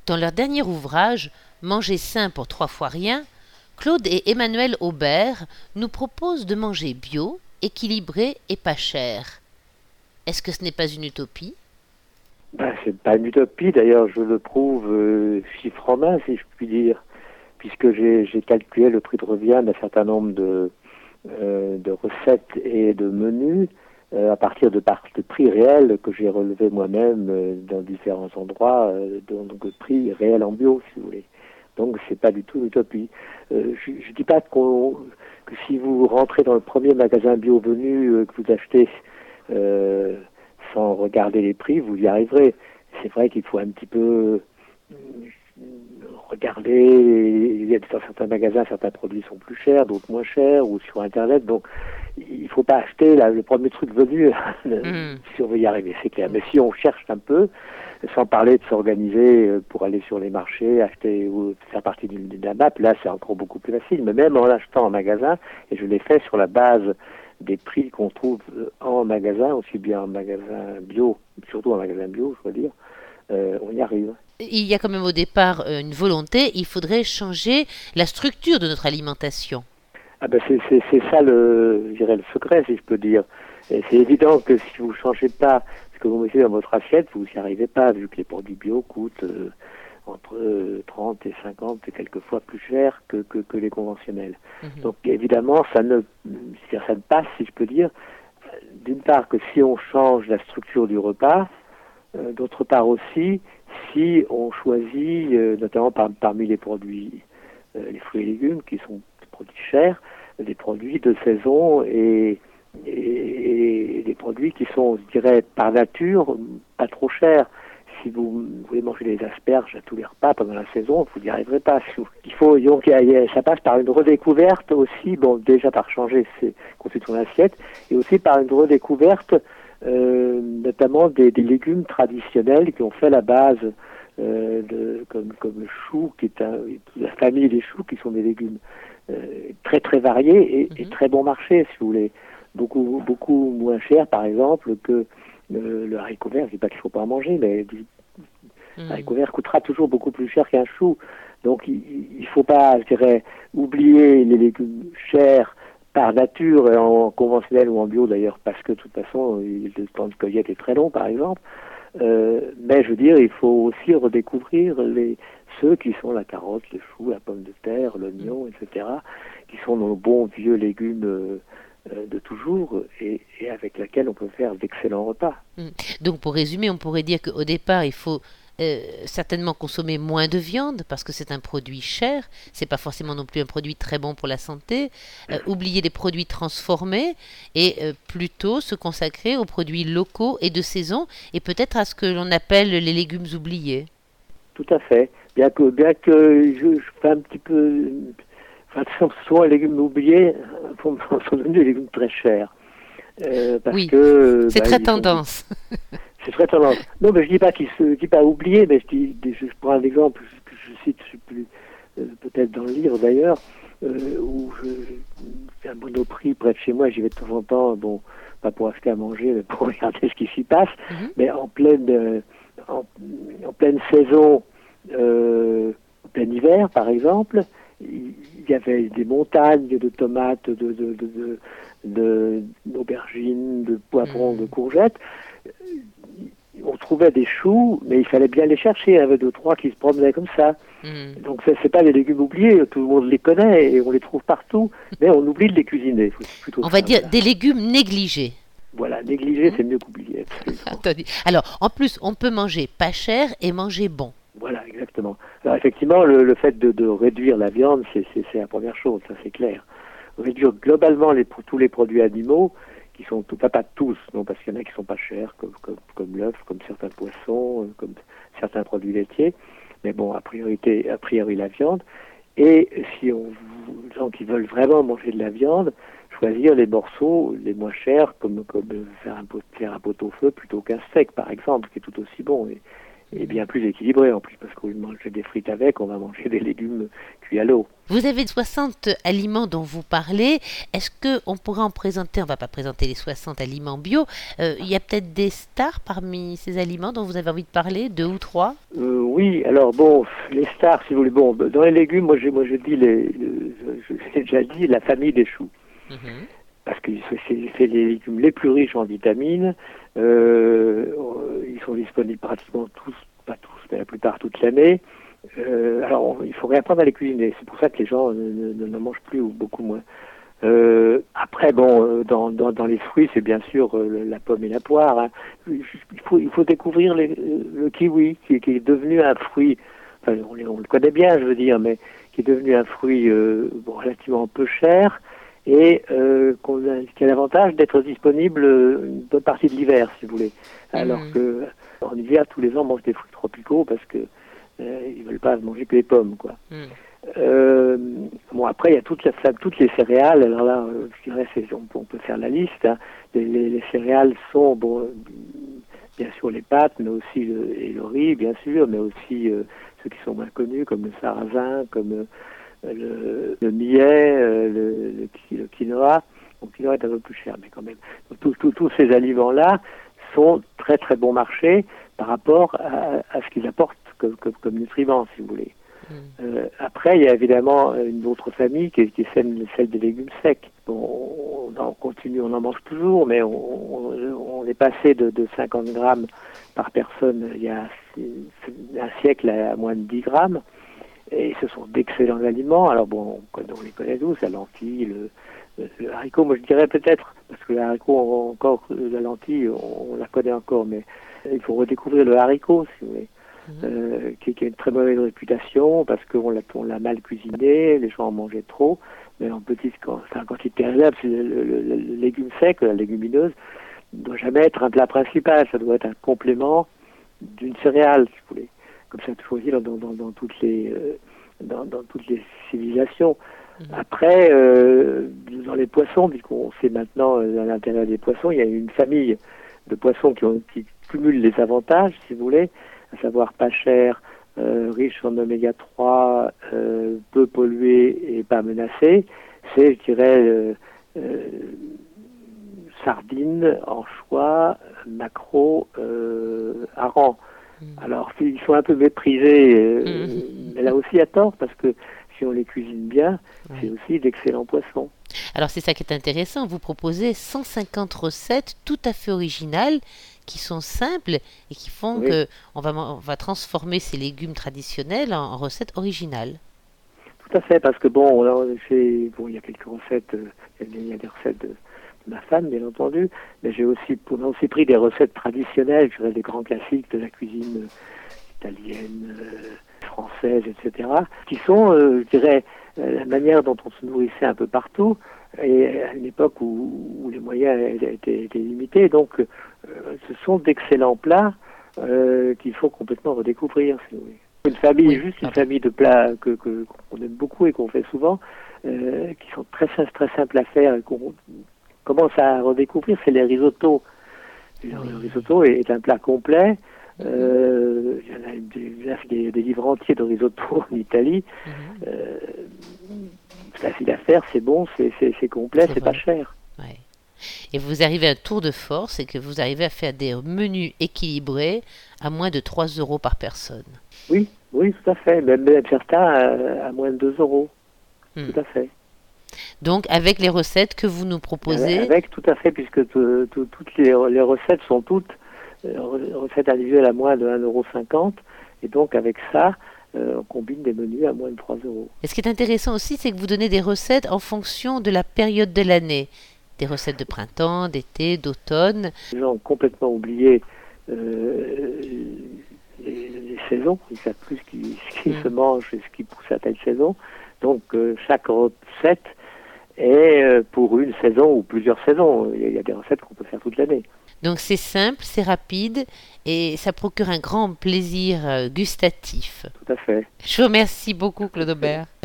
Dans leur dernier ouvrage, Manger sain pour 3 fois rien, Claude et Emmanuel Aubert nous proposent de manger bio, équilibré et pas cher. Est-ce que ce n'est pas une utopie? C'est pas une utopie, d'ailleurs, je le prouve chiffre en main, si je puis dire, puisque j'ai calculé le prix de revient d'un certain nombre de recettes et de menus à partir de prix réels que j'ai relevés moi-même dans différents endroits, donc de prix réels en bio, si vous voulez. Donc c'est pas du tout une utopie. Je dis pas que si vous rentrez dans le premier magasin bio venu, que vous achetez euh, sans regarder les prix, vous y arriverez. C'est vrai qu'il faut un petit peu regarder. Il y a dans certains magasins, certains produits sont plus chers, d'autres moins chers, ou sur Internet. Donc il faut pas acheter le premier truc venu Hmm. si on veut y arriver, c'est clair. Mais si on cherche un peu, sans parler de s'organiser pour aller sur les marchés, acheter ou faire partie d'une map, là c'est encore beaucoup plus facile. Mais même en l'achetant en magasin, et je l'ai fait sur la base des prix qu'on trouve en magasin, aussi bien en magasin bio, surtout en magasin bio, je veux dire, on y arrive. Il y a quand même au départ une volonté, il faudrait changer la structure de notre alimentation. Ah ben c'est ça je dirais le secret, si je peux dire. Et c'est évident que si vous ne changez pas ce que vous mettez dans votre assiette, vous n'y arrivez pas, vu que les produits bio coûtent entre 30 et 50 et quelquefois plus cher que les conventionnels. Mhm. Donc évidemment, ça ne passe, si je peux dire, d'une part que si on change la structure du repas, d'autre part aussi si on choisit, notamment parmi les produits, les fruits et légumes qui sont des produits chers, des produits de saison et des produits qui sont, je dirais, par nature, pas trop chers. Si vous voulez manger des asperges à tous les repas pendant la saison, vous n'y arriverez pas. Il faut donc ça passe par une redécouverte aussi, bon déjà par changer ses constituer son assiette, et aussi par une redécouverte notamment des légumes traditionnels qui ont fait la base comme le chou, qui est la famille des choux, qui sont des légumes très très variés et Mhm. très bon marché, si vous voulez. Beaucoup moins cher, par exemple, que le haricot vert. Je dis pas qu'il ne faut pas en manger, mais le Mhm. haricot vert coûtera toujours beaucoup plus cher qu'un chou. Donc il ne faut pas, je dirais, oublier les légumes chers par nature, en conventionnel ou en bio d'ailleurs, parce que de toute façon, le temps de cueillette est très long, par exemple. Mais je veux dire, il faut aussi redécouvrir ceux qui sont la carotte, le chou, la pomme de terre, Mhm. l'oignon, etc., qui sont nos bons vieux légumes de toujours et avec lesquels on peut faire d'excellents repas. Mhm. Donc pour résumer, on pourrait dire qu'au départ, il faut certainement consommer moins de viande parce que c'est un produit cher, c'est pas forcément non plus un produit très bon pour la santé. Oublier les produits transformés et plutôt se consacrer aux produits locaux et de saison et peut-être à ce que l'on appelle les légumes oubliés. Tout à fait. Bien que je fais un petit peu... Enfin, souvent les légumes oubliés sont devenus des légumes très chers. Parce Oui, que c'est très ils sont tendance. c'est très tendance. Non, mais je dis pas je dis pas oublier, mais je prends un exemple que je cite, je sais plus, peut-être dans le livre d'ailleurs, où j'ai un Monoprix près de chez moi, j'y vais de temps en temps, bon, pas pour acheter à manger, mais pour regarder ce qui s'y passe, Mhm. mais en, en pleine saison, en plein hiver par exemple, il y avait des montagnes de tomates, d'aubergines, de poivrons, de Mhm. courgettes. On trouvait des choux, mais il fallait bien les chercher. Il y en avait deux, trois qui se promenaient comme ça. Mhm. Donc c'est pas des légumes oubliés, tout le monde les connaît et on les trouve partout, mais on oublie de les cuisiner. C'est plutôt On va ça, dire voilà. des légumes négligés. Voilà, négliger, Hmm. c'est mieux qu'oublier, absolument. Attendez. Alors, en plus, on peut manger pas cher et manger bon. Voilà, exactement. Alors effectivement, le fait de réduire la viande, c'est la première chose, ça c'est clair. Réduire globalement tous les produits animaux, qui sont pas tous, non, parce qu'il y en a qui sont pas chers, comme l'œuf, comme certains poissons, comme certains produits laitiers. Mais bon, a priori la viande. Et si les gens qui veulent vraiment manger de la viande, choisir les morceaux les moins chers, comme faire un pot-au-feu plutôt qu'un steak, par exemple, qui est tout aussi bon. et bien plus équilibré en plus, parce qu'on mange des frites avec, on va manger des légumes cuits à l'eau. Vous avez 60 aliments dont vous parlez. Est-ce qu'on pourrait en présenter? On ne va pas présenter les 60 aliments bio. Il y a peut-être des stars parmi ces aliments dont vous avez envie de parler, 2 ou 3? Oui, alors bon, les stars, si vous voulez, bon, dans les légumes, moi je dis j'ai déjà dit la famille des choux. Mhm. Parce que c'est les légumes les plus riches en vitamines. Ils sont disponibles pratiquement tous, pas tous, mais la plupart toute l'année. Alors, il faut réapprendre à les cuisiner. C'est pour ça que les gens ne mangent plus ou beaucoup moins. Après, bon, dans les fruits, c'est bien sûr la pomme et la poire. Hein. Il faut découvrir le kiwi, qui est devenu un fruit. Enfin, on le connaît bien, je veux dire, mais qui est devenu un fruit relativement peu cher et qui a l'avantage d'être disponible une bonne partie de l'hiver, si vous voulez. Alors que en hiver, tous les gens mangent des fruits tropicaux parce que ils veulent pas manger que les pommes, quoi. Bon, après, il y a toutes les céréales. Alors là, je dirais, on peut faire la liste. Hein. Les céréales sont, bon, bien sûr les pâtes, mais aussi le riz, bien sûr, mais aussi ceux qui sont moins connus, comme le sarrasin, comme le millet, le quinoa. Le quinoa est un peu plus cher, mais quand même. Tous ces aliments-là sont très très bon marché par rapport à ce qu'ils apportent comme nutriments, si vous voulez. Après, il y a évidemment une autre famille qui est celle des légumes secs. Bon, on continue, on en mange toujours, mais on est passé de 50 grammes par personne il y a un siècle à moins de 10 grammes. Et ce sont d'excellents aliments. Alors bon, on les connaît tous, la lentille, le haricot. Moi, je dirais peut-être, parce que le haricot, encore, la lentille, on la connaît encore, mais il faut redécouvrir le haricot, si vous voulez. Qui a une très mauvaise réputation parce qu'on l'a mal cuisiné, les gens en mangeaient trop, mais en petite quantité raisonnable. Le légume sec, la légumineuse, ne doit jamais être un plat principal, ça doit être un complément d'une céréale, si vous voulez. Comme ça, toujours dit dans toutes les civilisations. Après, dans les poissons, puisqu'on sait maintenant à l'intérieur des poissons, il y a une famille de poissons qui cumulent les avantages, si vous voulez, à savoir pas cher, riche en oméga 3, peu pollué et pas menacé. C'est, je dirais, sardines, anchois, maquereaux, harengs. Alors, ils sont un peu méprisés, mais là aussi à tort, parce que si on les cuisine bien, c'est aussi d'excellents poissons. Alors, c'est ça qui est intéressant. Vous proposez 150 recettes tout à fait originales, qui sont simples et qui font que on va transformer ces légumes traditionnels en recettes originales. Tout à fait, parce que bon, il y a quelques recettes, il y a des recettes de ma femme, bien entendu, mais on a aussi pris des recettes traditionnelles, je dirais des grands classiques de la cuisine italienne, française, etc., qui sont, je dirais, la manière dont on se nourrissait un peu partout, et à une époque où les moyens étaient limités. Donc, ce sont d'excellents plats qu'il faut complètement redécouvrir, si vous voulez. Une famille de plats qu'on aime beaucoup et qu'on fait souvent, qui sont très simples à faire et qu'on commence à redécouvrir, c'est les risottos. Le risotto est un plat complet. Il y a des livres entiers de risotto en Italie. C'est facile à faire, c'est bon, c'est complet, c'est pas cher. Ouais. Et vous arrivez à un tour de force et que vous arrivez à faire des menus équilibrés à moins de 3 euros par personne. Oui, tout à fait. Même certains à moins de 2 euros. Tout à fait. Donc, avec les recettes que vous nous proposez... Avec, tout à fait, puisque toutes les recettes sont toutes recettes individuelles à moins de 1,50 €. Et donc, avec ça, on combine des menus à moins de 3 euros. Et ce qui est intéressant aussi, c'est que vous donnez des recettes en fonction de la période de l'année. Des recettes de printemps, d'été, d'automne. Les gens ont complètement oublié les saisons. Ils savent plus ce qui se mange et ce qui pousse à telle saison. Donc, chaque recette est pour une saison ou plusieurs saisons. Il y a des recettes qu'on peut faire toute l'année. Donc c'est simple, c'est rapide et ça procure un grand plaisir gustatif. Tout à fait. Je vous remercie beaucoup, Claude Aubert.